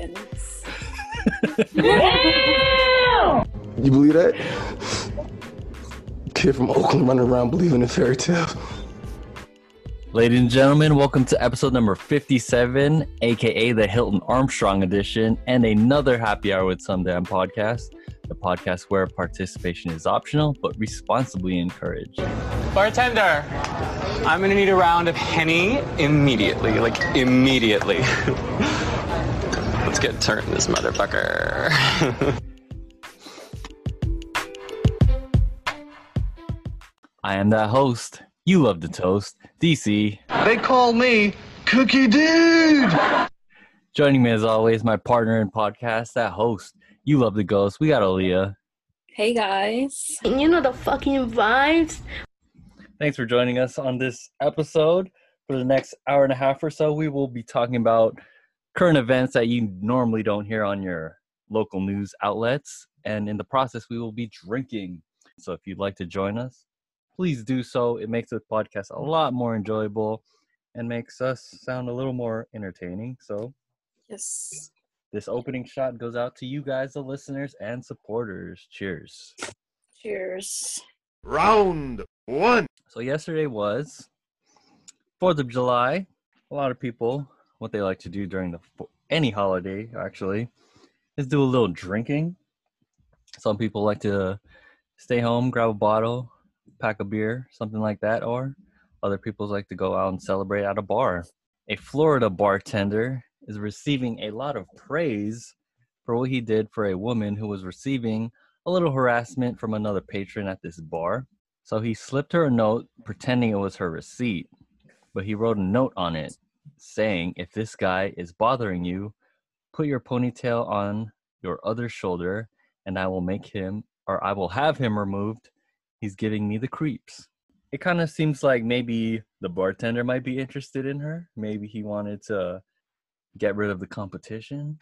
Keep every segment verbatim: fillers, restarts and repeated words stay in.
friends. You believe that? Kid from Oakland running around believing in fairy tales. Ladies and gentlemen, welcome to episode number fifty-seven, aka the Hilton Armstrong edition, and another Happy Hour with Some Damn podcast, the podcast where participation is optional but responsibly encouraged. Bartender, I'm gonna need a round of Henny immediately, like immediately. Let's get turned, this motherfucker. I am that host. You love the toast, D C. They call me Cookie Dude. Joining me as always, my partner in podcast, that host. You love the ghost. We got Aaliyah. Hey guys. You know the fucking vibes. Thanks for joining us on this episode. For the next hour and a half or so, we will be talking about current events that you normally don't hear on your local news outlets. And in the process, we will be drinking. So if you'd like to join us, please do so. It makes the podcast a lot more enjoyable and makes us sound a little more entertaining. So Yes. this opening shot goes out to you guys, the listeners and supporters. Cheers. Cheers. Round one. So yesterday was fourth of July. A lot of people, what they like to do during the any holiday, actually, is do a little drinking. Some people like to stay home, grab a bottle, pack a beer, something like that, or other people like to go out and celebrate at a bar. A Florida bartender is receiving a lot of praise for what he did for a woman who was receiving a little harassment from another patron at this bar. So he slipped her a note pretending it was her receipt, but he wrote a note on it saying, if this guy is bothering you, put your ponytail on your other shoulder and I will make him, or I will have him removed. He's giving me the creeps. It kind of seems like maybe the bartender might be interested in her. Maybe he wanted to get rid of the competition.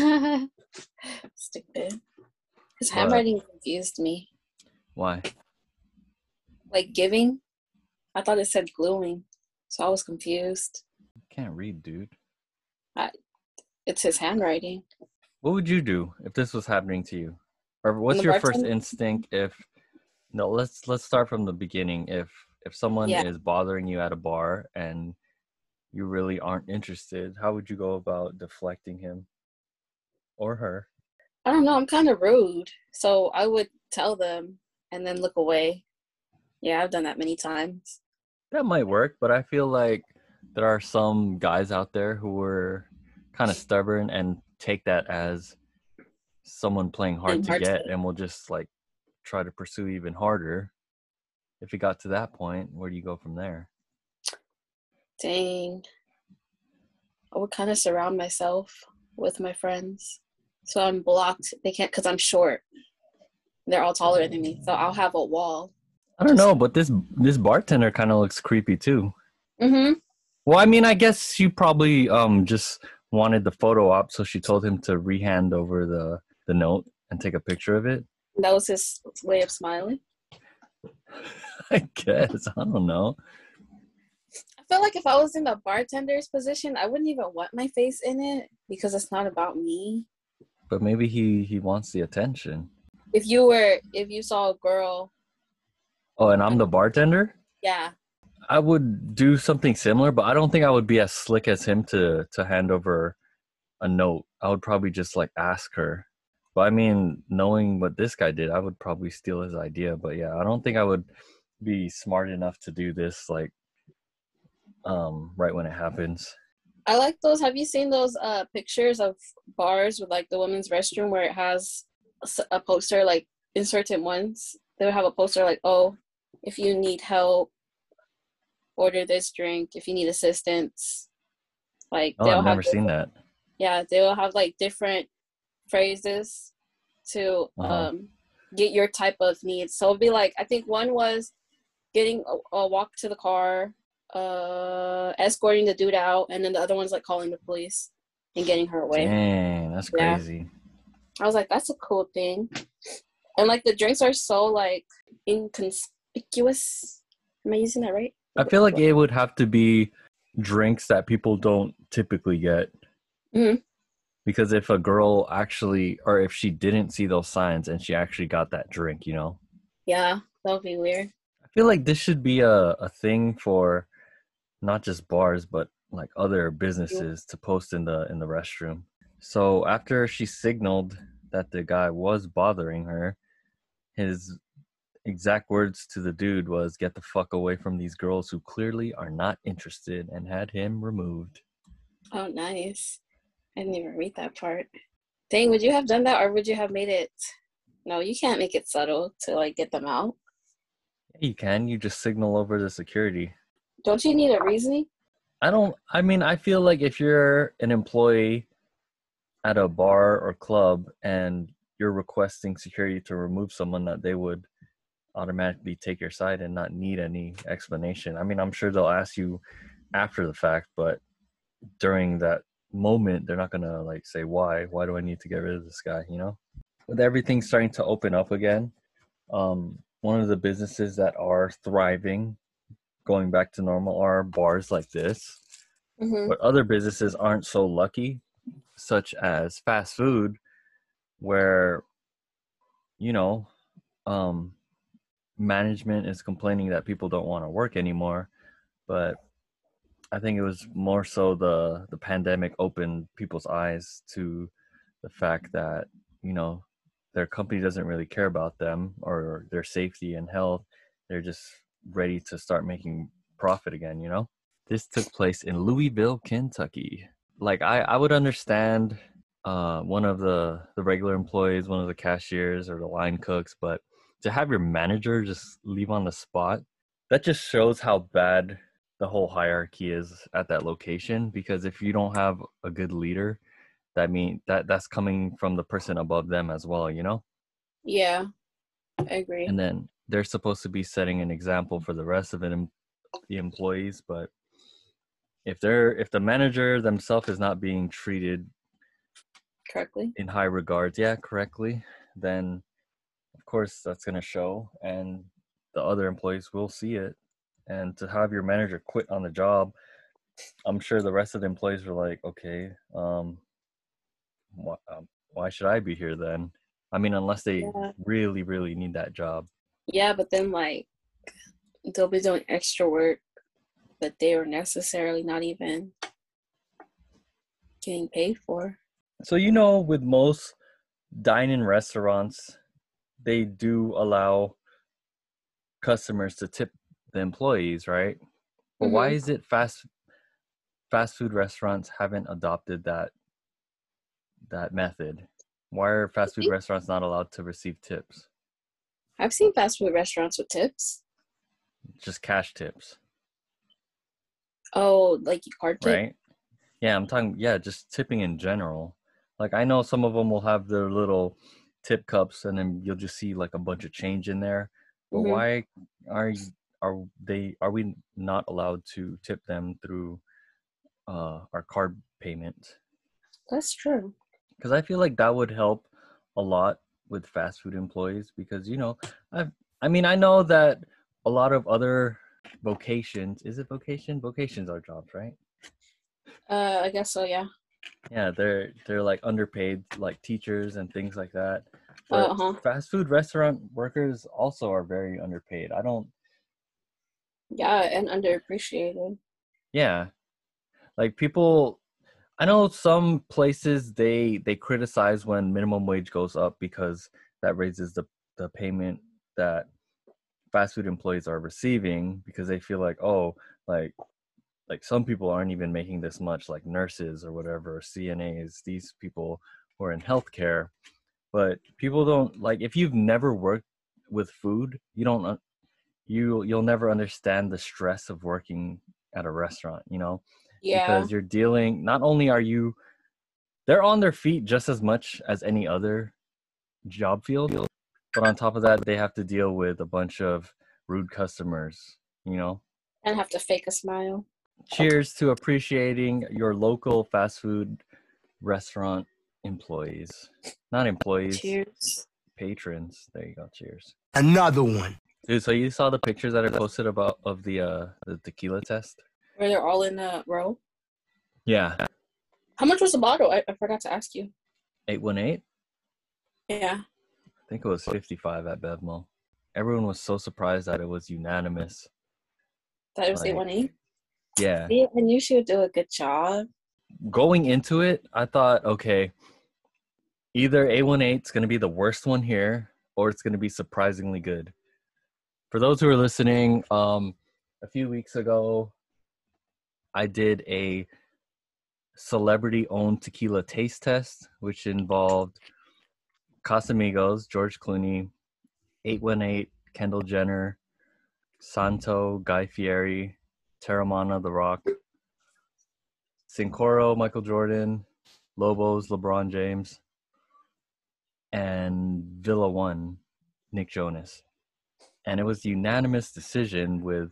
Stupid. His What? handwriting confused me. Why? Like giving? I thought it said gluing. So I was confused. Can't read, dude. It's his handwriting. What would you do if this was happening to you? Or what's the your first bartender? instinct if no, let's let's start from the beginning. If if someone Yeah. is bothering you at a bar and you really aren't interested, how would you go about deflecting him or her? I don't know. I'm kind of rude. So I would tell them and then look away. Yeah, I've done that many times. That might work, but I feel like there are some guys out there who were kind of stubborn and take that as someone playing hard Playing to hard to get get. and will just like try to pursue even harder. If it got to that point, where do you go from there? Dang. I would kind of surround myself with my friends. So I'm blocked. They can't, because I'm short. They're all taller than me. So I'll have a wall. I don't know, but this this bartender kind of looks creepy too. Mm-hmm. Well, I mean, I guess she probably um just wanted the photo op, so she told him to rehand over the the note and take a picture of it. That was his way of smiling. I guess. I don't know. I feel like if I was in the bartender's position, I wouldn't even want my face in it because it's not about me. But maybe he he wants the attention. If you were, if you saw a girl, Oh, and I'm the bartender? yeah. I would do something similar, but I don't think I would be as slick as him to to hand over a note. I would probably just like ask her. But I mean, knowing what this guy did, I would probably steal his idea. But yeah, I don't think I would be smart enough to do this like um right when it happens. I like those. Have you seen those uh pictures of bars with like the women's restroom where it has a s- a poster like inserted once? They'll have a poster like, oh, if you need help, order this drink. If you need assistance, like Oh, they'll I've have never seen that. yeah, they will have like different phrases to Uh-huh. um get your type of needs. So it'll be like, I think one was getting a, a walk to the car, uh escorting the dude out, and then the other one's like calling the police and getting her away. Dang, that's Yeah. crazy. I was like, that's a cool thing. And like the drinks are so like inconspicuous. Am I using that right? I feel like it would have to be drinks that people don't typically get. Mhm. Because if a girl actually, or if she didn't see those signs and she actually got that drink, you know? Yeah, that would be weird. I feel like this should be a, a thing for not just bars, but like other businesses to post in the in the restroom. So after she signaled that the guy was bothering her, his exact words to the dude was, "Get the fuck away from these girls who clearly are not interested," and had him removed. Oh, nice. I didn't even read that part. Dang, would you have done that, or would you have made it? No, you can't make it subtle to like get them out. Yeah, you can. You just signal over the security. Don't you need a reasoning? I don't, I mean, I feel like if you're an employee at a bar or club and you're requesting security to remove someone, that they would automatically take your side and not need any explanation. I mean, I'm sure they'll ask you after the fact, but during that moment, they're not going to like say, why? Why do I need to get rid of this guy, you know? With everything starting to open up again, um, one of the businesses that are thriving, going back to normal, are bars like this. Mm-hmm. But other businesses aren't so lucky, such as fast food, where, you know, um, management is complaining that people don't want to work anymore. But I think it was more so the, the pandemic opened people's eyes to the fact that, you know, their company doesn't really care about them or their safety and health. They're just ready to start making profit again, you know? This took place in Louisville, Kentucky. Like, I, I would understand uh, one of the, the regular employees, one of the cashiers or the line cooks, but to have your manager just leave on the spot, that just shows how bad the whole hierarchy is at that location. Because if you don't have a good leader, that mean that that's coming from the person above them as well, you know? Yeah, I agree. And then they're supposed to be setting an example for the rest of it, the employees, but if they're if the manager themselves is not being treated correctly in high regards, yeah, correctly, then of course that's going to show, and the other employees will see it. And to have your manager quit on the job, I'm sure the rest of the employees were like, okay, um, why, um, why should I be here then? I mean, unless they yeah. really, really need that job. Yeah, but then like they'll be doing extra work that they are necessarily not even getting paid for. So, you know, with most dine-in restaurants, they do allow customers to tip the employees, right? But Mm-hmm. why is it fast fast food restaurants haven't adopted that that method? Why are fast food restaurants not allowed to receive tips? I've seen fast food restaurants with tips. Just cash tips. Oh, like card tip? Right? Yeah, I'm talking, yeah, just tipping in general. Like, I know some of them will have their little tip cups and then you'll just see like a bunch of change in there. But Mm-hmm. why are you, are they, are we not allowed to tip them through uh, our card payment? That's true. Because I feel like that would help a lot with fast food employees, because, you know, I've, I mean, I know that a lot of other vocations, is it vocation? Vocations are jobs, right? Uh, I guess so, yeah. Yeah, they're they're like underpaid, like teachers and things like that. But Uh-huh. fast food restaurant workers also are very underpaid. I don't. Yeah, and underappreciated. Yeah, like people. I know some places they they criticize when minimum wage goes up because that raises the the payment that fast food employees are receiving, because they feel like, oh, like like some people aren't even making this much, like nurses or whatever, C N As, these people who are in healthcare. But people don't, like, if you've never worked with food, you don't you you'll never understand the stress of working at a restaurant, you know? Yeah. Because you're dealing, not only are you, they're on their feet just as much as any other job field, but on top of that, they have to deal with a bunch of rude customers, you know? And have to fake a smile. Cheers to appreciating your local fast food restaurant employees. Not employees. Cheers. Patrons. There you go. Cheers. Another one. Dude, so you saw the pictures that are posted about of the uh the tequila test? Where they're all in a row? Yeah. How much was the bottle? I, I forgot to ask you. eight one eight? Yeah. I think it was fifty-five at Bevmo. Everyone was so surprised that it was unanimous. That it was Like, eight one eight? Yeah. See, I knew she would do a good job. Going into it, I thought, okay, either eight one eight is going to be the worst one here, or it's going to be surprisingly good. For those who are listening, um, a few weeks ago, I did a celebrity-owned tequila taste test, which involved Casamigos, George Clooney, eight one eight, Kendall Jenner, Santo, Guy Fieri, Terramana, The Rock, Cincoro, Michael Jordan, Lobos, LeBron James, and Villa One, Nick Jonas. And it was a unanimous decision with,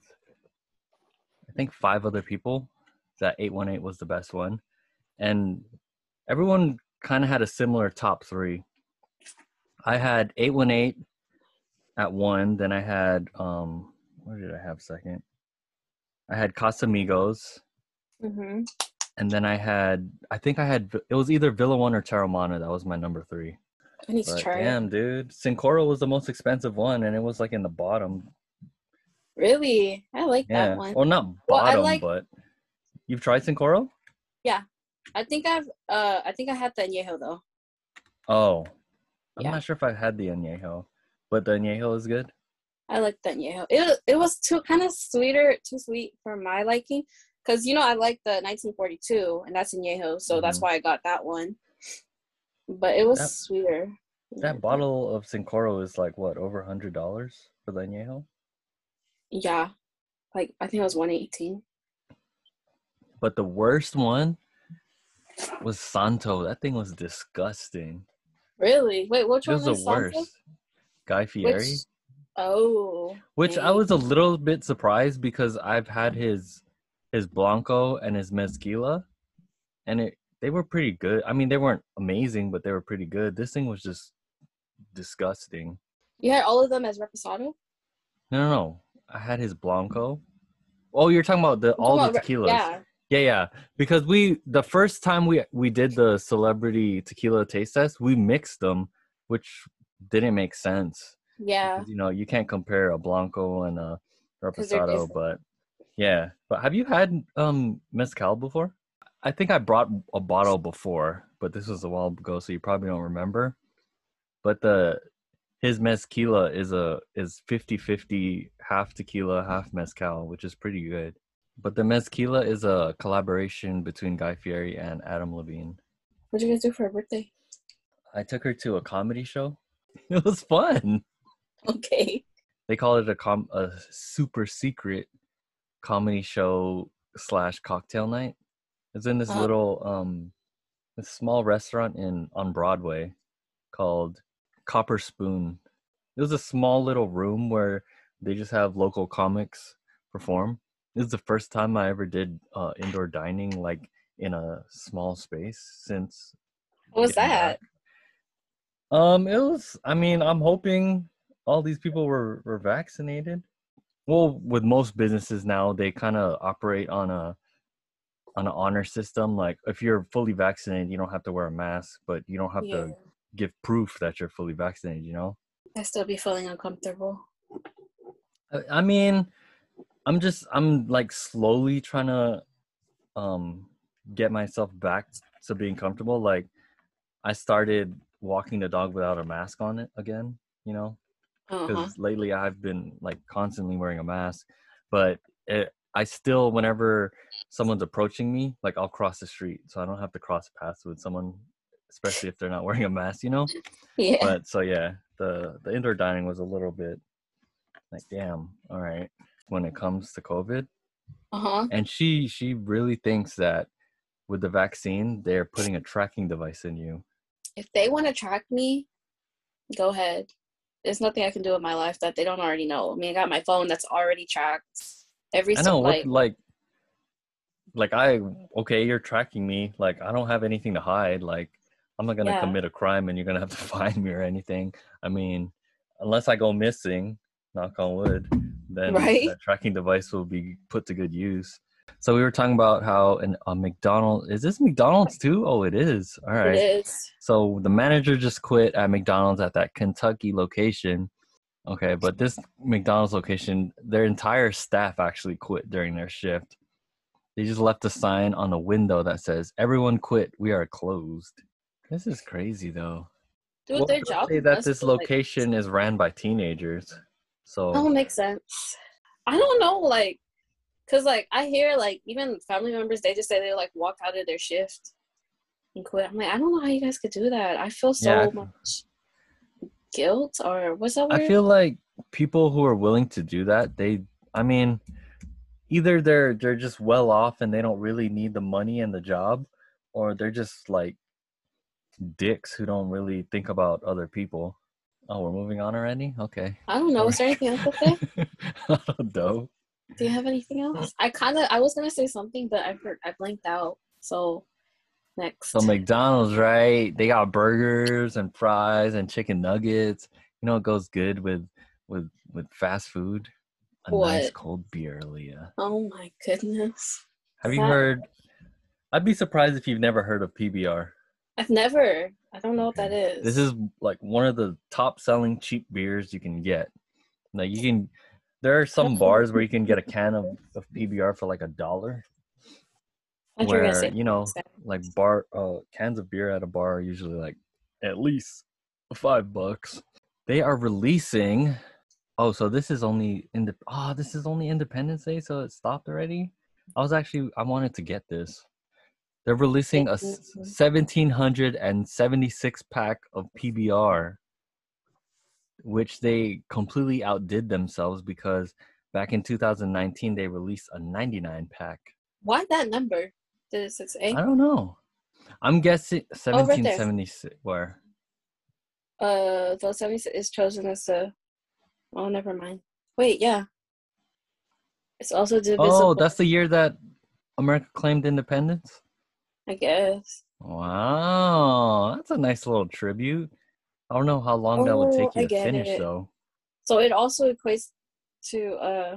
I think, five other people that eight one eight was the best one. And everyone kind of had a similar top three. I had eight one eight at one. Then I had, um, what did I have second? I had Casamigos. Mm-hmm. And then I had, I think I had, it was either Villa One or Terramana. That was my number three. I need But to try it. damn, dude. Cincoro was the most expensive one, and it was like in the bottom. Really? I like Yeah. that one. Well, not Well, I bottom, like- but you've tried Cincoro? I think I've uh I think I had the añejo though. Oh. I'm Yeah. not sure if I had the añejo, but the añejo is good. I like the añejo. It was- it was too kind of sweeter, too sweet for my liking, because you know I like the nineteen forty-two, and that's añejo, so that's Mhm. why I got that one. But it was That- sweeter. That bottle of Cincoro is like, what, over one hundred dollars for the añejo? Yeah, like I think it was one eighteen. But the worst one was Santo. That thing was disgusting. Really? Wait, which It one was the is Santo? worst. Guy Fieri? Which? Oh. Which I okay. was a little bit surprised because I've had his his Blanco and his Mezquila, and it they were pretty good. I mean, they weren't amazing, but they were pretty good. This thing was just disgusting. You had all of them as reposado? No, no, no. I had his Blanco. Oh, you're talking about the all Talking the about re- tequilas. Yeah. Yeah, yeah. Because we the first time we we did the celebrity tequila taste test, we mixed them, which didn't make sense. Yeah. Because, you know, you can't compare a Blanco and a 'Cause they're Reposado, different. but yeah. But have you had um mezcal before? I think I brought a bottle before, but this was a while ago, so you probably don't remember. But the his mezquila is a is fifty-fifty, half tequila, half mezcal, which is pretty good. But the mezquila is a collaboration between Guy Fieri and Adam Levine. What'd you guys do for her birthday? I took her to a comedy show. It was fun. Okay. They call it a com a super secret comedy show slash cocktail night. It's in this Oh. little um this small restaurant in on Broadway called Copper Spoon. It was a small little room where they just have local comics perform. This is the first time I ever did uh, indoor dining like in a small space since. What was getting that? back. Um, it was. I mean, I'm hoping all these people were were vaccinated. Well, with most businesses now, they kind of operate on a on an honor system. Like, if you're fully vaccinated, you don't have to wear a mask, but you don't have Yeah. to give proof that you're fully vaccinated. You know. I still be feeling uncomfortable. I, I mean, I'm just I'm like slowly trying to um get myself back to being comfortable. Like, I started walking the dog without a mask on it again. You know. Uh-huh. Because lately I've been like constantly wearing a mask, but it, I still, whenever someone's approaching me, like I'll cross the street, so I don't have to cross paths with someone, especially if they're not wearing a mask, you know. Yeah. But so yeah, the the indoor dining was a little bit like, damn, all right, when it comes to COVID. Uh-huh. And she she really thinks that with the vaccine, they're putting a tracking device in you. If they want to track me, go ahead. There's nothing I can do in my life that they don't already know. I mean, I got my phone that's already tracked. Every I so know, like, what, like, like I okay, you're tracking me. Like, I don't have anything to hide. Like, I'm not gonna Yeah. commit a crime and you're gonna have to find me or anything. I mean, unless I go missing, knock on wood, then Right? that tracking device will be put to good use. So we were talking about how an, a McDonald's, is this McDonald's too? Oh, it is. All right. It is. So the manager just quit at McDonald's at that Kentucky location. Okay, but this McDonald's location, their entire staff actually quit during their shift. They just left a sign on the window that says, "Everyone quit. We are closed." This is crazy, though. Dude, Well, their they job say that must this be, like- location is ran by teenagers. So Oh, makes sense. I don't know, like, because, like, I hear, like, even family members, they just say they, like, walk out of their shift and quit. I'm like, I don't know how you guys could do that. I feel so Yeah. much guilt, or what's that word? I feel like people who are willing to do that, they, I mean, either they're they're just well off and they don't really need the money and the job, or they're just like dicks who don't really think about other people. Oh, we're moving on already? Okay. I don't know. Is there anything else to say? I don't know. Do you have anything else? I kind of, I was going to say something, but I, heard, I blanked out. So, next. So McDonald's, right? They got burgers and fries and chicken nuggets. You know, it goes good with with with fast food. A nice What? cold beer, Leah. Oh, my goodness. Have you That- heard? I'd be surprised if you've never heard of P B R. I've never. I don't know what that is. This is like one of the top selling cheap beers you can get. Like you can, there are some bars where you can get a can of, of P B R for like a dollar. I thought you were gonna Where say you know, next. like bar uh, cans of beer at a bar are usually like at least five bucks. They are releasing. Oh, so this is only in the. Oh, this is only Independence Day, so it stopped already. I was actually I wanted to get this. They're releasing a seventeen seventy-six pack of P B R, which they completely outdid themselves because back in two thousand nineteen they released a ninety-nine pack. Why that number? Did it say? I don't know. I'm guessing there. seventeen seventy-six. Where? Uh, the seventy is chosen as a. Oh, never mind. Wait, yeah. It's also divisible. Oh, that's the year that America claimed independence? I guess. Wow, that's a nice little tribute. I don't know how long that would Oh, take you I to get finish, it. though. So it also equates to uh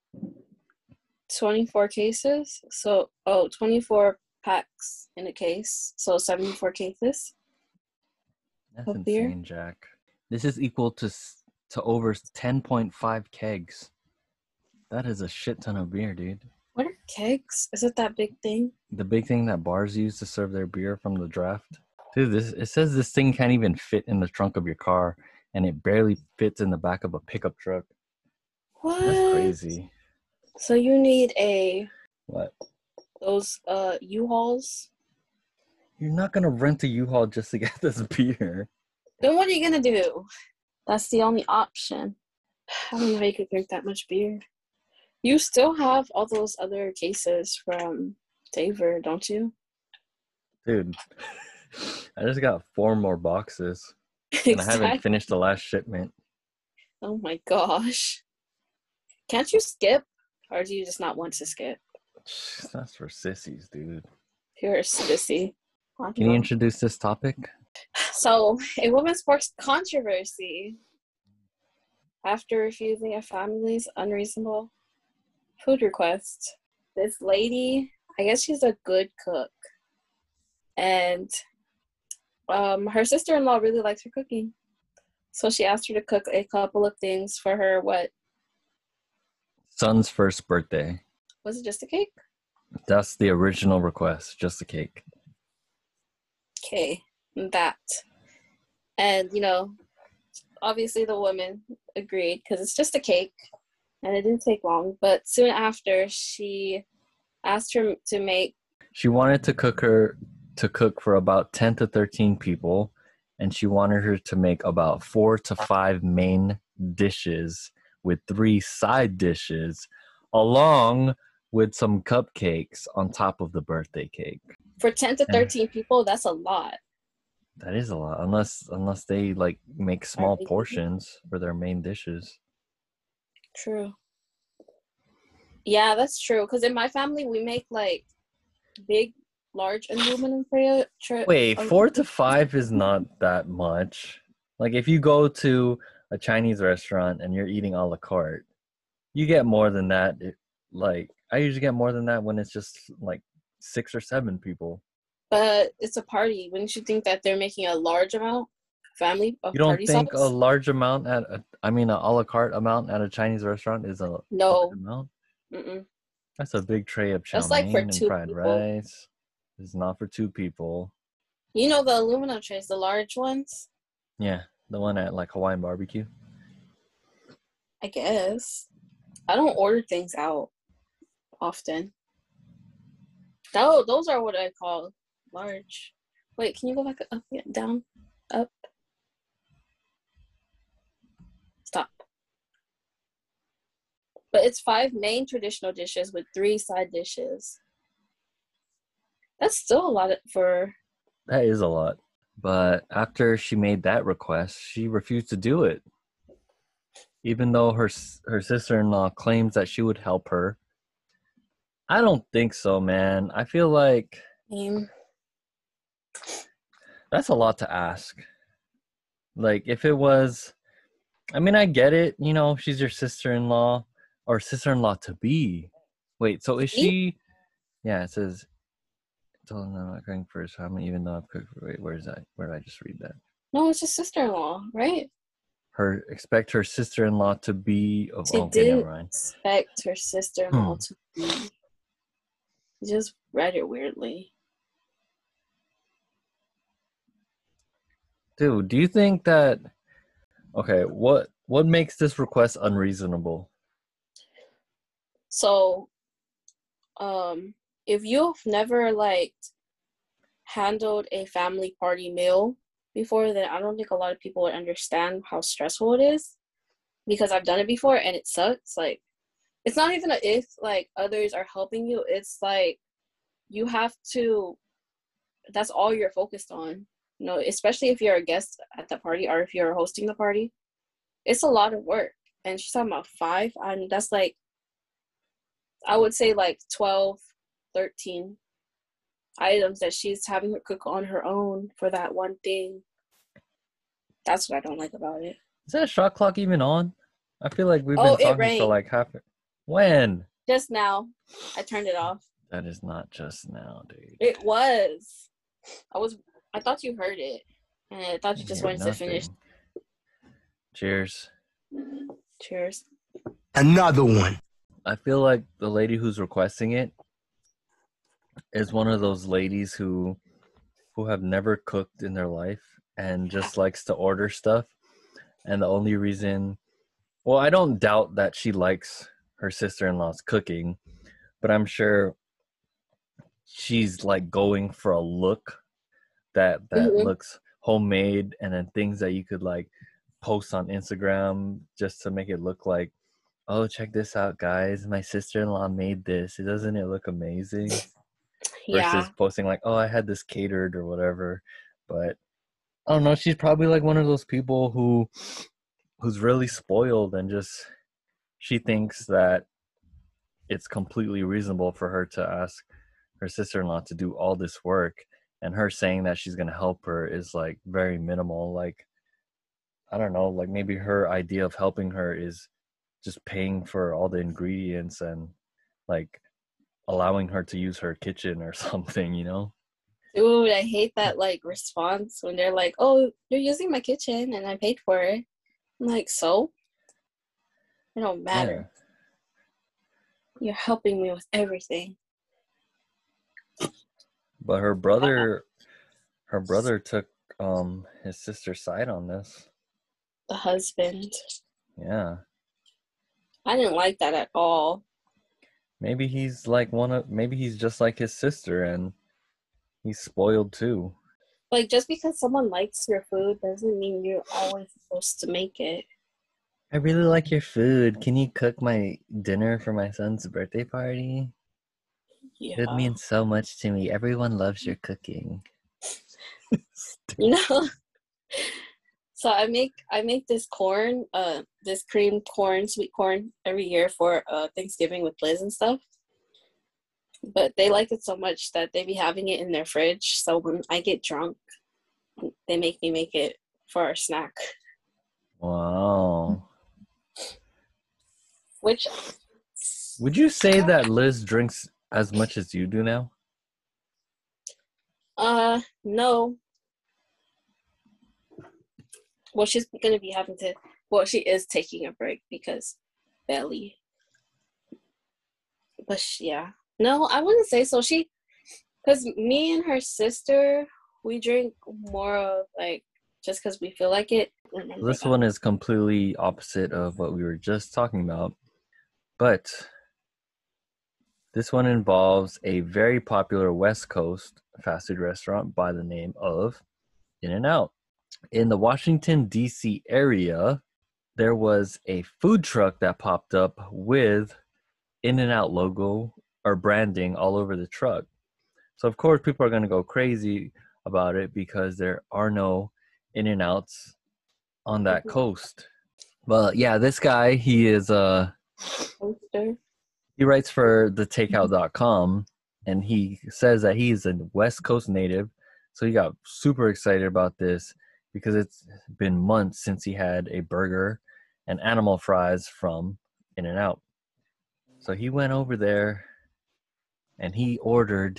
twenty-four cases. So oh, twenty-four packs in a case. So seventy-four cases. That's of beer? insane, Jack. This is equal to s- to over ten point five kegs. That is a shit ton of beer, dude. What are kegs? Is it that big thing? The big thing that bars use to serve their beer from the draft. Dude, this it says this thing can't even fit in the trunk of your car, and it barely fits in the back of a pickup truck. What? That's crazy. So you need a What? those uh U-Hauls. You're not gonna rent a U-Haul just to get this beer. Then what are you gonna do? That's the only option. I don't know how you could drink that much beer. You still have all those other cases from Taver, don't you? Dude, I just got four more boxes, and I haven't Exactly. finished the last shipment. Oh my gosh. Can't you skip? Or do you just not want to skip? That's for sissies, dude. You're a sissy. I don't Can you know. introduce this topic? So, a woman sparks controversy after refusing a family's unreasonable food request. This lady, I guess she's a good cook. And um, her sister-in-law really likes her cooking. So she asked her to cook a couple of things for her. What? Son's first birthday. Was it just a cake? That's the original request, just a cake. Okay, that. And, you know, obviously the woman agreed because it's just a cake and it didn't take long. But soon after, she asked her to make, She wanted to cook her to cook for about ten to thirteen people, and she wanted her to make about four to five main dishes with three side dishes, along with some cupcakes on top of the birthday cake. for ten to thirteen people, that's a lot. That is a lot, unless unless they like make small they- portions for their main dishes. True. Yeah, that's true. Because in my family, we make like big, large aluminum foil. Tra- Wait, um, four to five is not that much. Like if you go to a Chinese restaurant and you're eating a la carte, you get more than that. It, like I usually get more than that when it's just like six or seven people. But it's a party. Wouldn't you think that they're making a large amount, family of You don't party think a size? large amount at a, I mean, a a la carte amount at a Chinese restaurant is a large No. amount? Mm-mm. That's a big tray of chow That's like for mein and two fried people. rice. It's not for two people. You know the aluminum trays, the large ones? Yeah, the one at like Hawaiian barbecue. I guess. I don't order things out often. That, those are what I call large. Wait, can you go back up, yeah, down, up? Stop. But it's five main traditional dishes with three side dishes. That's still a lot for... That is a lot. But after she made that request, she refused to do it. Even though her her sister-in-law claims that she would help her. I don't think so, man. I feel like Um, that's a lot to ask. Like, if it was, I mean, I get it. You know, she's your sister-in-law or sister-in-law to be. Wait, so is she? Yeah, it says, "Tell them I'm not going first time, even though I've cooked." Wait, where is that? Where did I just read that? no, it's just sister-in-law, right? Her expect her sister-in-law to be. Oh, She okay, did never mind. expect her sister-in-law Hmm. to be. She just read it weirdly. Dude, do you think that? Okay, what what makes this request unreasonable? So, um, if you've never like handled a family party meal before, then I don't think a lot of people would understand how stressful it is. Because I've done it before and it sucks. Like, it's not even a if like others are helping you. It's like you have to. That's all you're focused on. You know, especially if you're a guest at the party or if you're hosting the party, it's a lot of work. And she's talking about five, and that's like, I would say like twelve, thirteen items that she's having her cook on her own for that one thing. That's what I don't like about it. Is that shot clock even on? I feel like we've Oh, been it talking for rang. like half. When? Just now, I turned it off. That is not just now, dude. It was. I was. I thought you heard it, and I thought you just Hear wanted to finish. nothing. Cheers. Cheers. Another one. I feel like the lady who's requesting it is one of those ladies who who have never cooked in their life and just likes to order stuff. And the only reason, well, I don't doubt that she likes her sister-in-law's cooking, but I'm sure she's like going for a look that that Mhm. looks homemade, and then things that you could like post on Instagram just to make it look like, oh, check this out, guys, my sister-in-law made this. Doesn't it look amazing? Yeah. Versus posting like, oh, I had this catered or whatever. But I don't know, she's probably like one of those people who who's really spoiled and just she thinks that it's completely reasonable for her to ask her sister-in-law to do all this work, and her saying that she's going to help her is like very minimal. Like, I don't know, like maybe her idea of helping her is just paying for all the ingredients and like allowing her to use her kitchen or something, you know? Dude, I hate that like response when they're like, "Oh, you're using my kitchen and I paid for it." I'm like, so? It don't matter. Yeah. You're helping me with everything. But her brother, her brother took um his sister's side on this. The husband. Yeah. I didn't like that at all. Maybe he's like one of, maybe he's just like his sister and he's spoiled too. Like, just because someone likes your food doesn't mean you're always supposed to make it. I really like your food. Can you cook my dinner for my son's birthday party? Yeah. It means so much to me. Everyone loves your cooking. You know? So I make I make this corn, uh, this creamed corn, sweet corn every year for uh Thanksgiving with Liz and stuff. But they like it so much that they be having it in their fridge. So when I get drunk, they make me make it for our snack. Wow. Which Would you say that Liz drinks as much as you do now? Uh, no. Well, she's gonna be having to. Well, she is taking a break because belly. But she, yeah, no, I wouldn't say so. She, because me and her sister, we drink more of like just because we feel like it. Remember This that. one is completely opposite of what we were just talking about, but this one involves a very popular West Coast fast food restaurant by the name of In-N-Out. In the Washington, D C area, there was a food truck that popped up with In-N-Out logo or branding all over the truck. So, of course, people are going to go crazy about it because there are no In-N-Outs on that coast. Well, yeah, this guy, he is uh Poster. he writes for the takeout dot com, and he says that he is a West Coast native. So he got super excited about this because it's been months since he had a burger and animal fries from In-N-Out. So he went over there and he ordered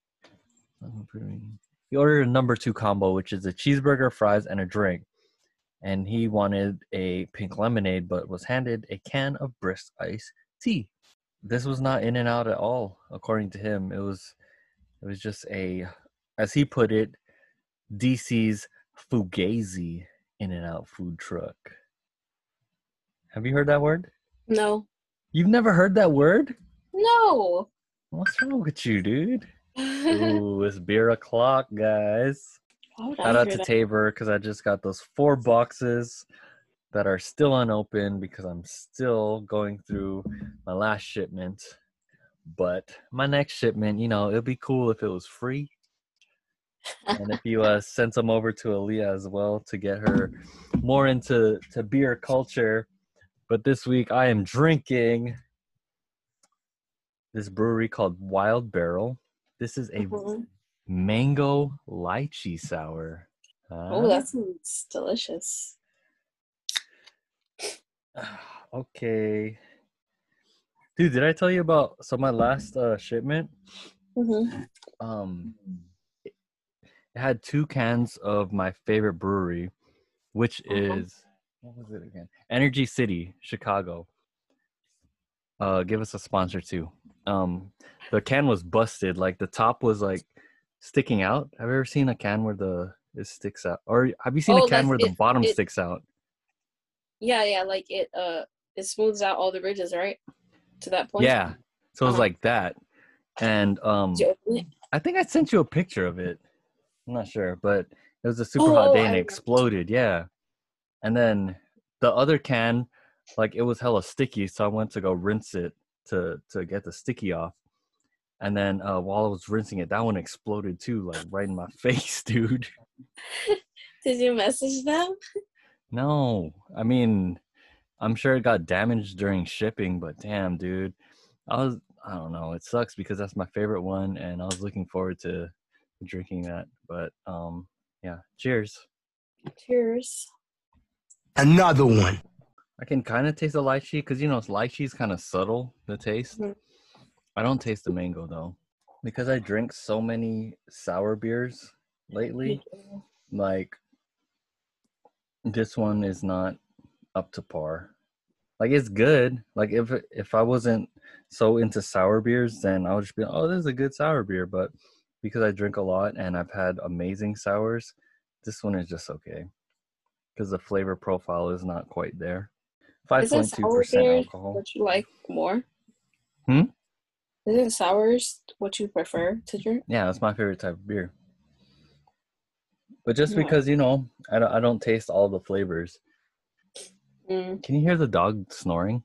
he ordered a number two combo, which is a cheeseburger, fries, and a drink. And he wanted a pink lemonade, but was handed a can of brisk iced tea. This was not In-N-Out at all, according to him. It was it was just a, as he put it, D C's Fugazi In-N-Out food truck. Have you heard that word? No. You've never heard that word? No. What's wrong with you, dude? Ooh, it's beer o'clock, guys. Why would I Shout out hear to that? Tabor because I just got those four boxes that are still unopened because I'm still going through my last shipment. But my next shipment, you know, it'd be cool if it was free. And if you uh, sent some over to Aaliyah as well to get her more into to beer culture. But this week I am drinking this brewery called Wild Barrel. This is a Mhm. mango lychee sour. Oh, Huh? that sounds delicious. Okay. Dude, did I tell you about so my last uh, shipment? Mm-hmm. Um, it had two cans of my favorite brewery, which Uh-huh. is what was it again? Energy City, Chicago. Uh, give us a sponsor too. Um, the can was busted. Like the top was like sticking out. Have you ever seen a can where the it sticks out, or have you seen Oh, a can like where the it- bottom it- sticks out? Yeah, yeah, like it uh it smooths out all the ridges, right? To that point. Yeah. So it was Uh-huh. like that, and um, Did you open it? I think I sent you a picture of it. I'm not sure, but it was a super Oh, hot oh, day I and it remember. exploded. Yeah. And then the other can, like it was hella sticky, so I went to go rinse it to to get the sticky off. And then uh, while I was rinsing it, that one exploded too, like right in my face, dude. Did you message them? No, I mean, I'm sure it got damaged during shipping, but damn, dude, I was, I don't know, it sucks because that's my favorite one, and I was looking forward to drinking that. But um, yeah, cheers. Cheers. Another one. I can kind of taste the lychee because you know lychee is kind of subtle, the taste. Mhm. I don't taste the mango though, because I drink so many sour beers lately. Like this one is not up to par. Like it's good. Like if if I wasn't so into sour beers, then I would just be, oh, this is a good sour beer. But because I drink a lot and I've had amazing sours, this one is just okay because the flavor profile is not quite there. Five Isn't point two sour percent beer alcohol. what you like more? Hmm? Isn't sours what you prefer to drink? Yeah, that's my favorite type of beer. But just Yeah. because, you know, I don't, I don't taste all the flavors. Mm, Can you hear the dog snoring?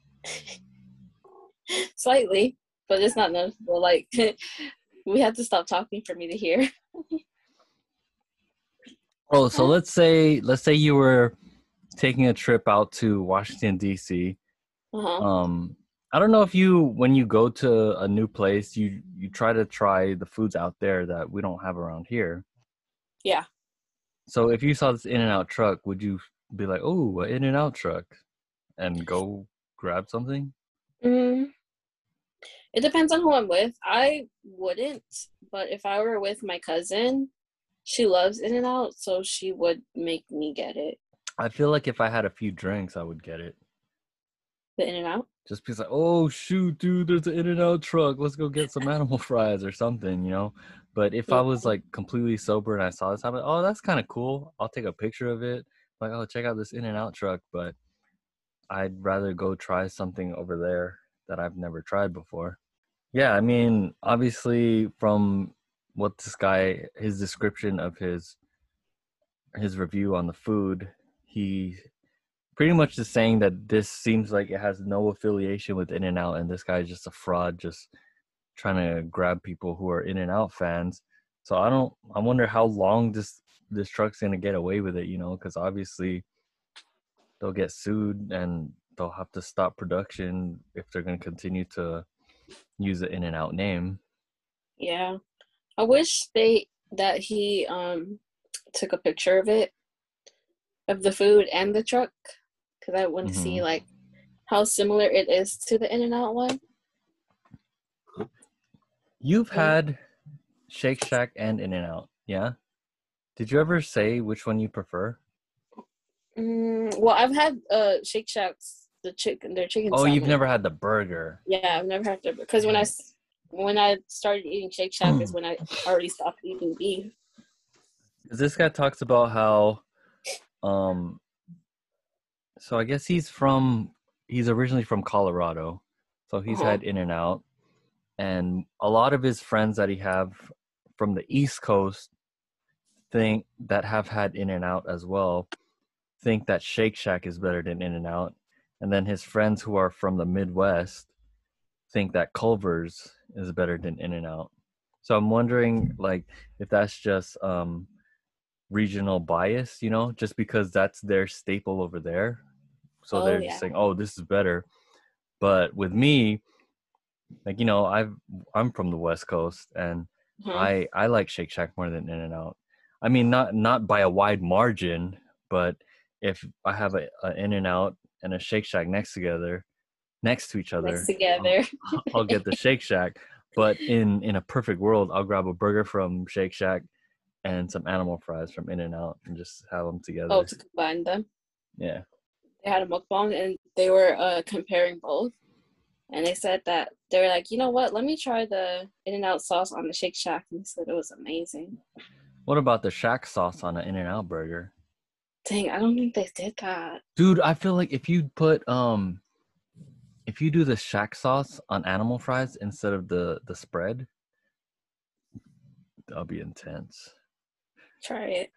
slightly, but it's not noticeable. Like we have to stop talking for me to hear. Oh, so let's say let's say you were taking a trip out to Washington, D C. Uh-huh. Um, I don't know if you, when you go to a new place, you you try to try the foods out there that we don't have around here. Yeah. So if you saw this In-N-Out truck, would you be like, oh, an In-N-Out truck, and go grab something? Mm, It depends on who I'm with. I wouldn't, but if I were with my cousin, she loves In-N-Out, so she would make me get it. I feel like if I had a few drinks, I would get it. The In-N-Out? Just because, like, oh, shoot, dude, there's an In-N-Out truck. Let's go get some animal fries or something, you know? But if I was, like, completely sober and I saw this happen, oh, that's kind of cool. I'll take a picture of it. Like, oh, check out this In-N-Out truck. But I'd rather go try something over there that I've never tried before. Yeah, I mean, obviously, from what this guy, his description of his his review on the food, he pretty much is saying that this seems like it has no affiliation with In-N-Out, and this guy is just a fraud, just trying to grab people who are In-N-Out fans. So I don't, I wonder how long this this truck's gonna get away with it, you know, because obviously they'll get sued and they'll have to stop production if they're gonna continue to use the In-N-Out name. Yeah, I wish they that he um took a picture of it, of the food and the truck, because I want to Mhm. see like how similar it is to the In-N-Out one. You've Yeah. had Shake Shack and In-N-Out, yeah? Did you ever say which one you prefer? Mm, well, I've had uh Shake Shack's the chicken, their chicken. Oh, you've sandwich. never had the burger. Yeah, I've never had to, because when I s- when I started eating Shake Shack is when I already stopped eating beef. This guy talks about how, um, so I guess he's from, he's originally from Colorado. So he's Uh-huh. had In-N-Out. And a lot of his friends that he have from the East Coast think that have had In-N-Out as well, think that Shake Shack is better than In-N-Out. And then his friends who are from the Midwest think that Culver's is better than In-N-Out. So I'm wondering, like, if that's just um, regional bias, you know, just because that's their staple over there. So Oh, they're yeah. just saying, oh, this is better. But with me, like, you know, I've I'm from the West Coast, and Uh-huh. I I like Shake Shack more than In-N-Out. I mean, not not by a wide margin, but if I have a, a In-N-Out and a Shake Shack next together, next to each other, Next together. I'll, I'll get the Shake Shack. But in in a perfect world, I'll grab a burger from Shake Shack and some animal fries from In-N-Out and just have them together. Oh, to combine them. Yeah. They had a mukbang and they were uh, comparing both. And they said that they were like, you know what? Let me try the In-N-Out sauce on the Shake Shack. And they said it was amazing. What about the Shack sauce on an In-N-Out burger? Dang, I don't think they did that. Dude, I feel like if you put um if you do the Shack sauce on animal fries instead of the the spread, that'll be intense. Try it.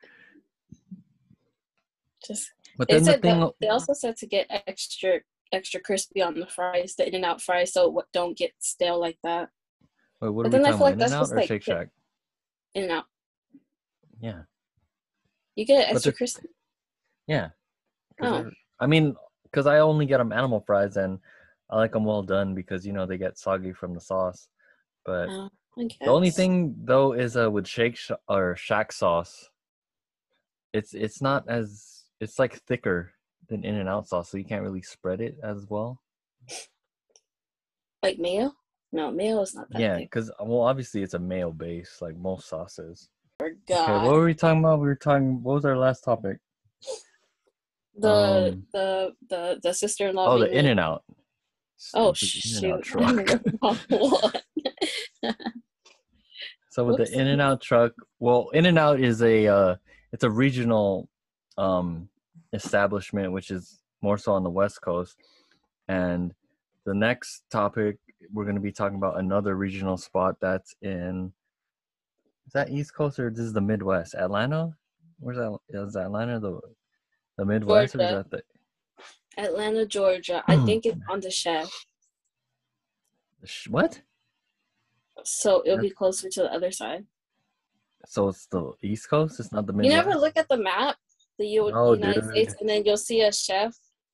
Just But they then the said thing, that, they also said to get extra extra crispy on the fries, the In-N-Out fries, so what don't get stale like that. wait, what but are we then I talking feel about? like that's In-N-Out just or like Shake the- Shack? In-N-Out. Yeah, You get it But extra the- crispy. yeah. 'Cause Oh. they're- I mean, because I only get them animal fries, and I like them well done because you know they get soggy from the sauce. But Oh, I guess. the only thing though is uh with Shake Sh- or Shack sauce, it's it's not as it's like thicker than In-N-Out sauce, so you can't really spread it as well. Like mayo? No, mayo is not that Yeah, thick. because well, obviously it's a mayo base like most sauces. Forgot. Okay, what were we talking about? We were talking. What was our last topic? the um, the the the sister-in-law. Oh, the being- In-N-Out. Oh Stupid In-N-Out shoot! I truck. remember what. So with Whoops. the In-N-Out truck, well, In-N-Out is a uh, it's a regional um, establishment, which is more so on the West Coast. And the next topic, we're going to be talking about another regional spot that's in. Is that East Coast or this is the Midwest? Atlanta? Where's that? Is Atlanta the the Midwest or is Georgia. that the Atlanta, Georgia. I think it's on the chef, sh- what? so it'll be closer to the other side. So it's the East Coast. It's not the You Midwest. never look at the map, the U- No, United dude. States, and then you'll see a chef.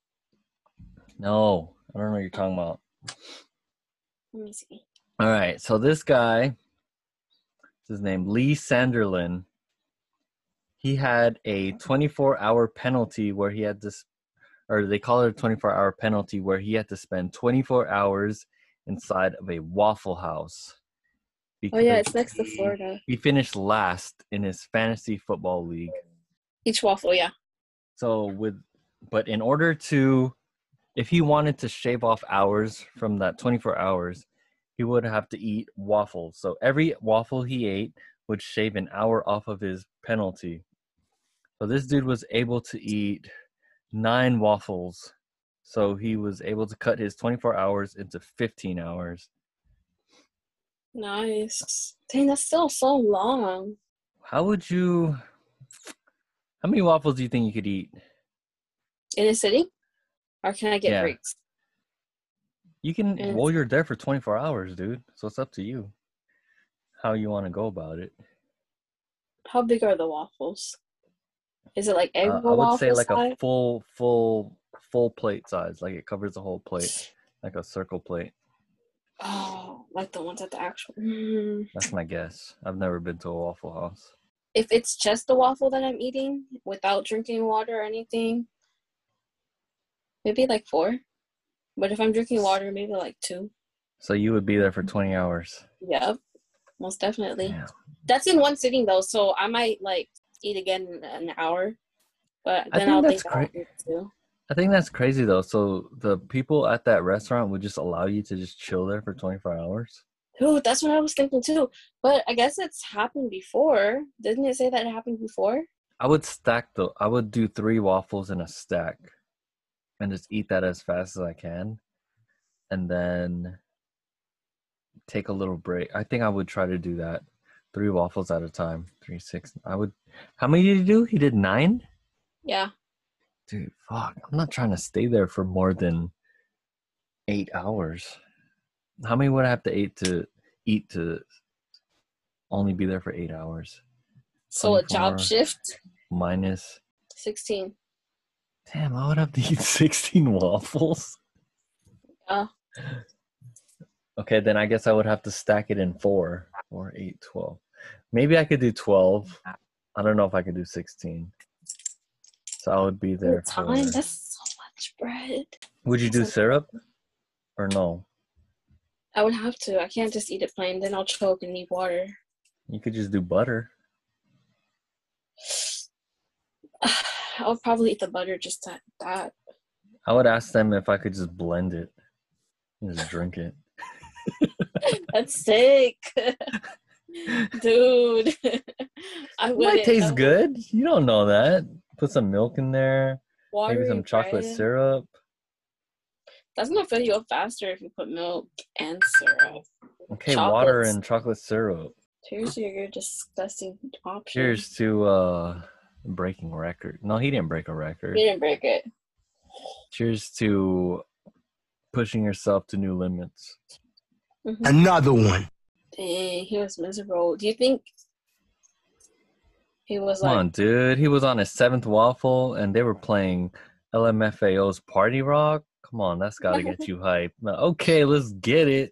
No, I don't know what you're talking about. Let me see. All right, so this guy, his name Lee Sanderlin. He had a twenty-four hour penalty where he had to, or they call it a twenty-four hour penalty where he had to spend twenty-four hours inside of a Waffle House. Oh yeah, it's because next to he- Florida. He finished last in his fantasy football league. Each waffle, yeah. So with, but in order to, if he wanted to shave off hours from that twenty-four hours, he would have to eat waffles. So every waffle he ate would shave an hour off of his penalty. So this dude was able to eat nine waffles. So he was able to cut his twenty-four hours into fifteen hours. Nice. Dang, that's still so long. How would you, how many waffles do you think you could eat? In a city? Or can I get Yeah. breaks? You can, And- well, you're there for twenty-four hours, dude. So it's up to you how you want to go about it. How big are the waffles? Is it like egg Uh, I roll would say waffle like size? a full, full, full plate size. Like it covers the whole plate, like a circle plate. Oh, like the ones at the actual. Mm. That's my guess. I've never been to a Waffle House. If it's just the waffle that I'm eating without drinking water or anything, maybe like four. But if I'm drinking water, maybe like two. So you would be there for twenty hours. Yep, most definitely. Damn. That's in one sitting though, so I might like eat again in an hour. But I then think I'll that's think about cra- it too. I think that's crazy though. So the people at that restaurant would just allow you to just chill there for twenty-four hours? Dude, that's what I was thinking too. But I guess it's happened before. Didn't it say that it happened before? I would stack though. I would do three waffles in a stack and just eat that as fast as I can. And then take a little break. I think I would try to do that. Three waffles at a time. Three, six. I would. How many did he do? He did nine? Yeah. Dude, fuck. I'm not trying to stay there for more than eight hours. How many would I have to eat to eat to only be there for eight hours? So a job twenty-four shift? Minus. sixteen. Damn, I would have to eat sixteen waffles. Yeah. Okay, then I guess I would have to stack it in four. Four, eight, twelve. Maybe I could do twelve. I don't know if I could do sixteen. So I would be there for... Time? That's so much bread. Would you do That's a- syrup? Or no? I would have to. I can't just eat it plain. Then I'll choke and need water. You could just do butter. I'll probably eat the butter just that. that. I would ask them if I could just blend it and just drink it. That's sick. Dude. I It would might taste good. You don't know that. Put some milk in there. Water Maybe some chocolate bread. syrup. That's gonna fill you up faster if you put milk and syrup. Okay, water Chocolates. and chocolate syrup. Cheers to your disgusting option. Cheers to uh breaking record. No, he didn't break a record. You didn't break it. Cheers to pushing yourself to new limits. Mhm. Another one. Dang, he was miserable. Do you think he was Come like, on, dude. He was on his seventh waffle and they were playing L M F A O's Party Rock. Come on, that's got to get you hyped. Now, okay, let's get it.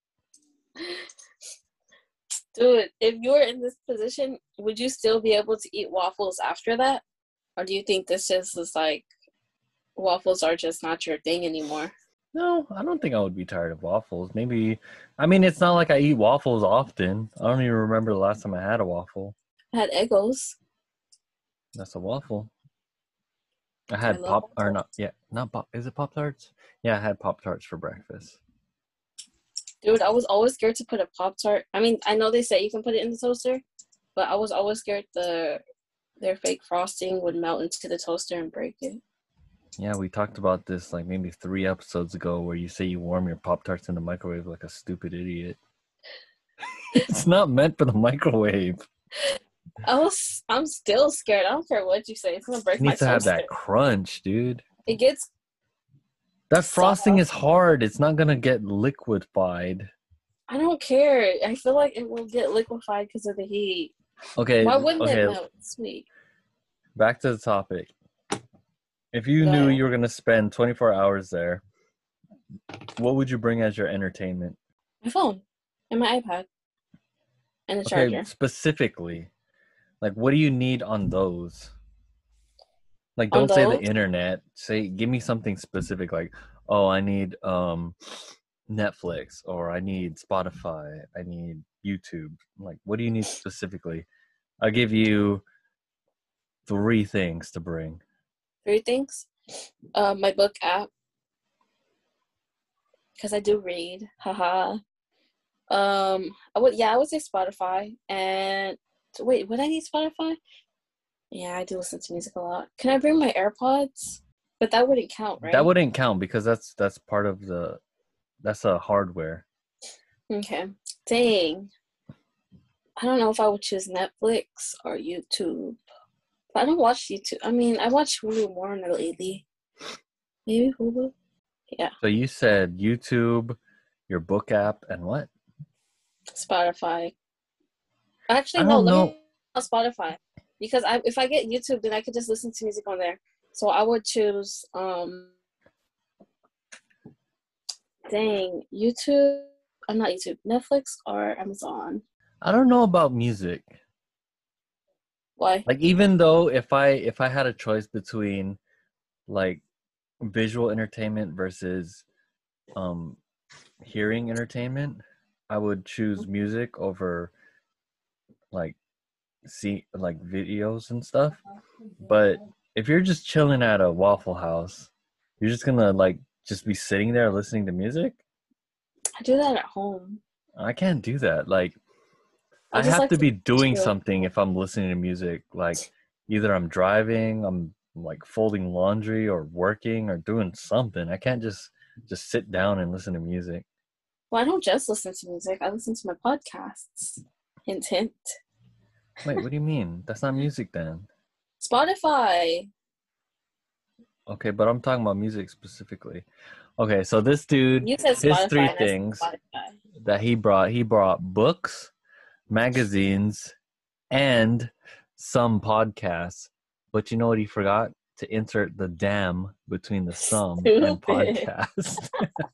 dude, if you were in this position, would you still be able to eat waffles after that? Or do you think this just is like waffles are just not your thing anymore? No, I don't think I would be tired of waffles. Maybe, I mean, it's not like I eat waffles often. I don't even remember the last time I had a waffle. I had Eggos. That's a waffle. I had I love pop, or waffles. not, yeah, not pop, is it Pop Tarts? Yeah, I had Pop Tarts for breakfast. Dude, I was always scared to put a Pop-Tart. I mean, I know they say you can put it in the toaster, but I was always scared the their fake frosting would melt into the toaster and break it. Yeah, we talked about this like maybe three episodes ago where you say you warm your Pop Tarts in the microwave like a stupid idiot. It's not meant for the microwave. I was, I'm still scared. I don't care what you say. It's gonna break It my needs to have toaster. that crunch, dude. It gets That frosting soft. is hard. It's not gonna get liquefied. I don't care. I feel like it will get liquefied because of the heat. Okay. Why wouldn't okay. it melt? It's sweet. Back to the topic. If you Go knew ahead. you were gonna spend twenty-four hours there, what would you bring as your entertainment? My phone and my iPad and the Okay, charger. specifically, like what do you need on those? Like, On don't say the those? internet. Say, give me something specific. Like, oh, I need um, Netflix, or I need Spotify, I need YouTube. Like, what do you need specifically? I'll give you three things to bring. Three things. Uh, my book app, because I do read. Haha. Um, I would yeah, I would say Spotify. And wait, would I need Spotify? Yeah, I do listen to music a lot. Can I bring my AirPods? But that wouldn't count, right? That wouldn't count because that's that's part of the that's a hardware. Okay. Dang. I don't know if I would choose Netflix or YouTube. But I don't watch YouTube. I mean, I watch Hulu more lately. Maybe Hulu? Yeah. So you said YouTube, your book app, and what? Spotify. Actually, I no, don't let know. me on Spotify. Because I, if I get YouTube, then I could just listen to music on there. So I would choose, um, dang, YouTube. I'm not YouTube. Netflix or Amazon. I don't know about music. Why? Like, even though if I if I had a choice between like visual entertainment versus um hearing entertainment, I would choose music over like see like videos and stuff. But if you're just chilling at a Waffle House, you're just gonna like just be sitting there listening to music. I do that at home. I can't do that. Like, I I just have like to to be doing chill. something if I'm listening to music. Like, either I'm driving, I'm like folding laundry, or working, or doing something. I can't just just sit down and listen to music. Well, I don't just listen to music. I listen to my podcasts. Hint, hint. Wait, what do you mean? That's not music then. Spotify. Okay, but I'm talking about music specifically. Okay, so this dude, You said his Spotify. three and I said things Spotify. that he brought, he brought books, magazines, and some podcasts. But you know what he forgot? To insert the damn between the some and Stupid. podcast.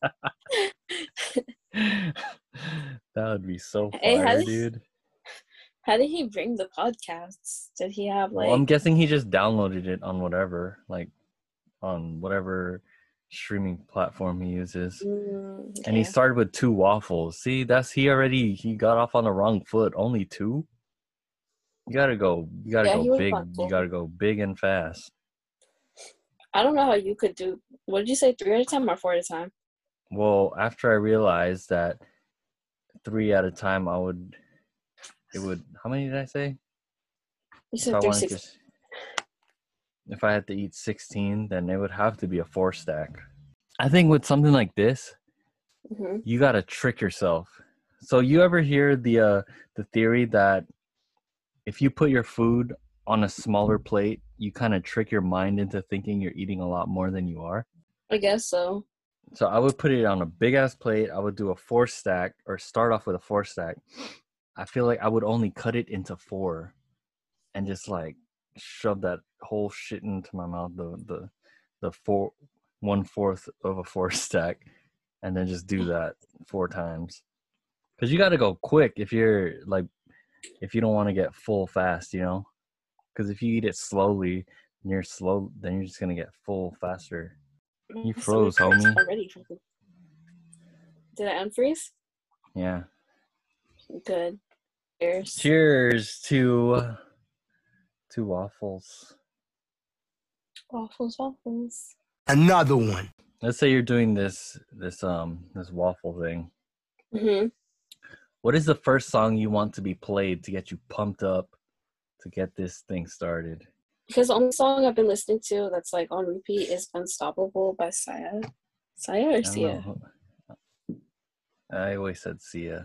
That would be so Hey, how fire, did- dude. How did he bring the podcasts? Did he have like? Well, I'm guessing he just downloaded it on whatever, like on whatever streaming platform he uses. Mm, And he okay. started with two waffles. See, that's he already he got off on the wrong foot. Only two. You gotta go. You gotta Yeah, he go was big. on You full. gotta go big and fast. I don't know how you could do. What did you say? Three at a time or four at a time? Well, after I realized that three at a time, I would. It would. How many did I say? You If said I three wanted six. to, if I had to eat sixteen, then it would have to be a four stack. I think with something like this, Mm-hmm. you gotta trick yourself. So you ever hear the uh, the theory that if you put your food on a smaller plate, you kind of trick your mind into thinking you're eating a lot more than you are? I guess so. So I would put it on a big ass plate. I would do a four stack, or start off with a four stack. I feel like I would only cut it into four and just like shove that whole shit into my mouth, the the the four one fourth of a four stack, and then just do that four times. Because you got to go quick if you're like, if you don't want to get full fast, you know. Because if you eat it slowly, and you're slow, then you're just gonna get full faster. You My froze, stomach hurts homie. Already. Did I unfreeze? Yeah. Good. Cheers. Cheers to to waffles. Waffles, waffles. Another one. Let's say you're doing this this um this waffle thing. Mm-hmm. What is the first song you want to be played to get you pumped up to get this thing started? Because the only song I've been listening to that's like on repeat is Unstoppable by Sia. Sia or I don't Sia? know. I always said Sia.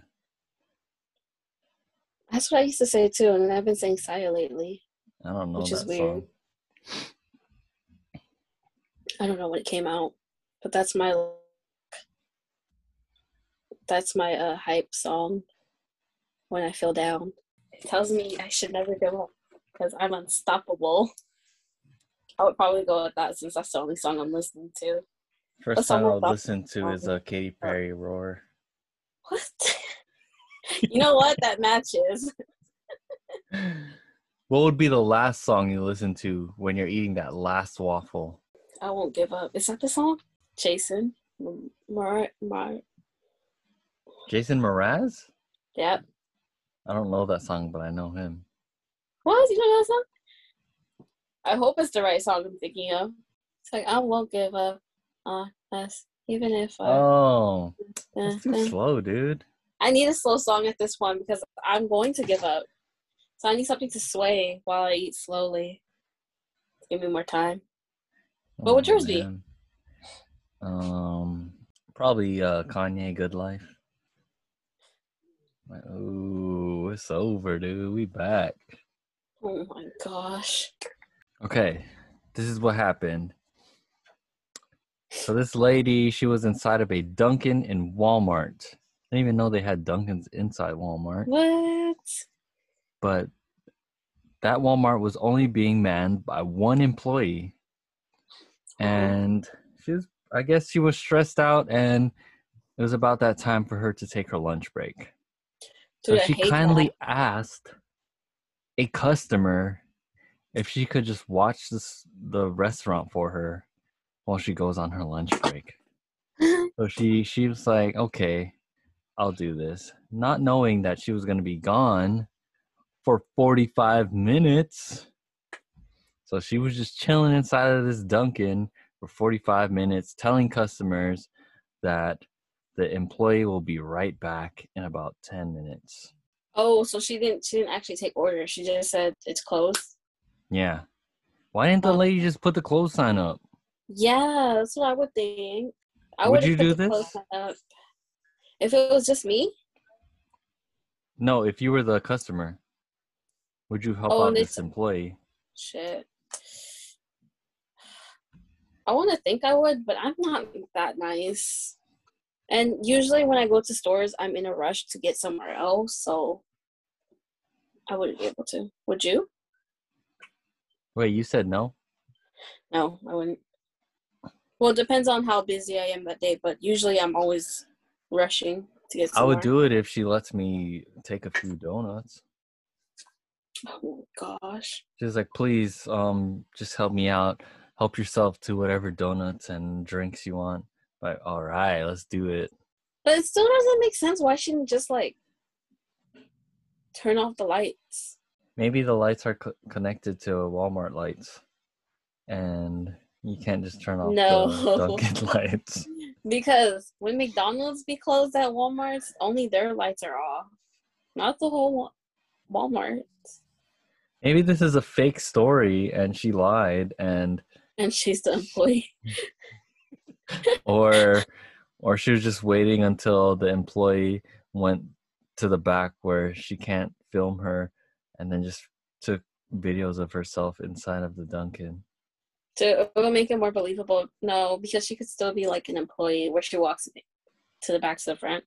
That's what I used to say too, and I've been saying Sia lately. I don't know Which that is weird. song. I don't know when it came out, but that's my that's my uh, hype song when I feel down. It tells me I should never give up because I'm unstoppable. I would probably go with that since that's the only song I'm listening to. First What song time I was would that? listen to is a Katy Perry Roar. What? You know what? That matches. What would be the last song you listen to when you're eating that last waffle? I won't give up. Is that the song? Jason. Mar Mar Jason Mraz? Yep. I don't know that song, but I know him. What? You know that song? I hope it's the right song I'm thinking of. It's like, I won't give up on us, even if I... Oh, uh, that's too uh. slow, dude. I need a slow song at this point because I'm going to give up. So I need something to sway while I eat slowly. Give me more time. What Oh, would yours man. Um, probably uh, Kanye, Good Life. Like, ooh, it's over, dude. We back. be? Oh my gosh. Okay, this is what happened. So this lady, she was inside of a Dunkin' in Walmart. I didn't even know they had Dunkins inside Walmart. What? But that Walmart was only being manned by one employee. And she was, I guess she was stressed out, and it was about that time for her to take her lunch break. Dude, so I she hate kindly that. asked a customer if she could just watch this, the restaurant for her while she goes on her lunch break. So she, she was like, okay, I'll do this. Not knowing that she was going to be gone for forty-five minutes. So she was just chilling inside of this Dunkin' for forty-five minutes, telling customers that the employee will be right back in about ten minutes. Oh, so she didn't she didn't actually take orders. She just said it's closed. Yeah. Why didn't the Oh. lady just put the close sign up? Yeah, that's what I would think. I Would would you put do the close this? sign up. If it was just me? No, if you were the customer, would you help Oh, out and this it's employee? shit. I want to think I would, but I'm not that nice. And usually when I go to stores, I'm in a rush to get somewhere else, so I wouldn't be able to. Would you? Wait, you said no? No, I wouldn't. Well, it depends on how busy I am that day, but usually I'm always rushing to get I somewhere. would do it if she lets me take a few donuts. Oh gosh. She's like, please, um, just help me out. Help yourself to whatever donuts and drinks you want. Like, all right, let's do it. But it still doesn't make sense. Why shouldn't just like turn off the lights? Maybe the lights are co- connected to Walmart lights, and you can't just turn off No. the Dunkin' lights. Because when McDonald's be closed at Walmart's, only their lights are off, not the whole Wa- Walmart. Maybe this is a fake story, and she lied, and And she's the employee. or or she was just waiting until the employee went to the back where she can't film her, and then just took videos of herself inside of the Dunkin'. To it will make it more believable. No, because she could still be like an employee where she walks to the back to the front.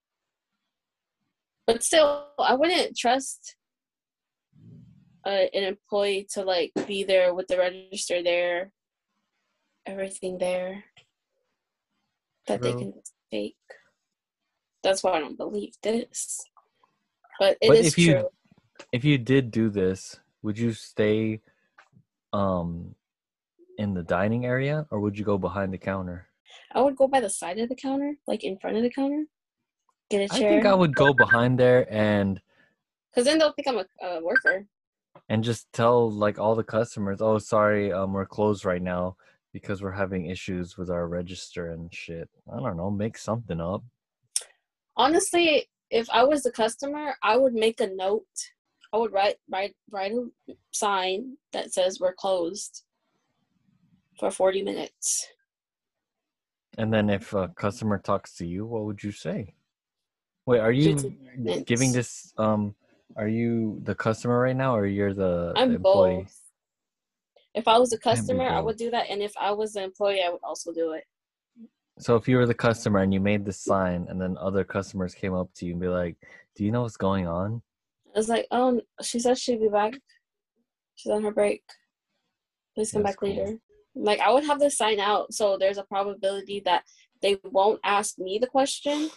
But still, I wouldn't trust uh, an employee to like be there with the register there, everything there, that they True. can fake. That's why I don't believe this. But it But is if you true. if you did do this, would you stay um in the dining area, or would you go behind the counter? I would go by the side of the counter, like in front of the counter, get a I chair. think I would go behind there and Because then they'll think I'm a, a worker. and just tell like all the customers, oh, sorry, um, we're closed right now because we're having issues with our register and shit. I don't know, make something up. Honestly, if I was the customer, I would make a note. I would write write write a sign that says we're closed for forty minutes. And then if a customer talks to you, what would you say? Wait, are Due you to ordinance. giving this? Um, are you the customer right now, or you're the I'm employee? both. If I was a Can't be customer, I both. would do that, and if I was the employee, I would also do it. So if you were the customer and you made this sign, and then other customers came up to you and be like, "Do you know what's going on?" I was like, oh, she said she'd be back. She's on her break. Please come That's back cool. later. Like, I would have this sign out, so there's a probability that they won't ask me the question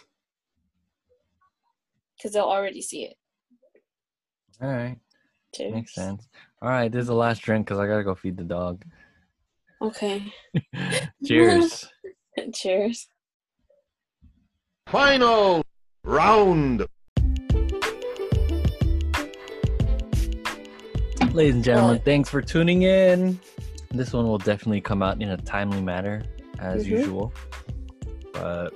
because they'll already see it. All right, Cheers. makes sense. All right, this is the last drink because I gotta go feed the dog. Okay. Cheers. Cheers. Final round. Ladies and gentlemen, thanks for tuning in. This one will definitely come out in a timely manner, as Mhm. usual. But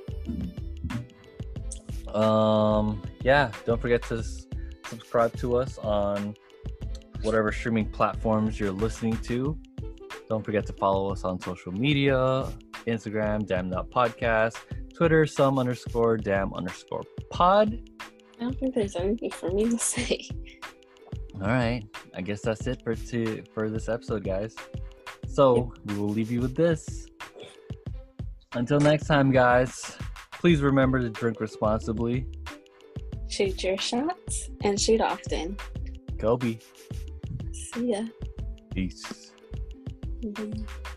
um, yeah, don't forget to s- subscribe to us on whatever streaming platforms you're listening to. Don't forget to follow us on social media: Instagram, damn not podcast, Twitter, some underscore damn underscore pod. I don't think there's anything for me to say. All right, I guess that's it for to for this episode, guys. So we will leave you with this. Until next time, guys, please remember to drink responsibly. Shoot your shots and shoot often. Kobe. See ya. Peace. Mhm.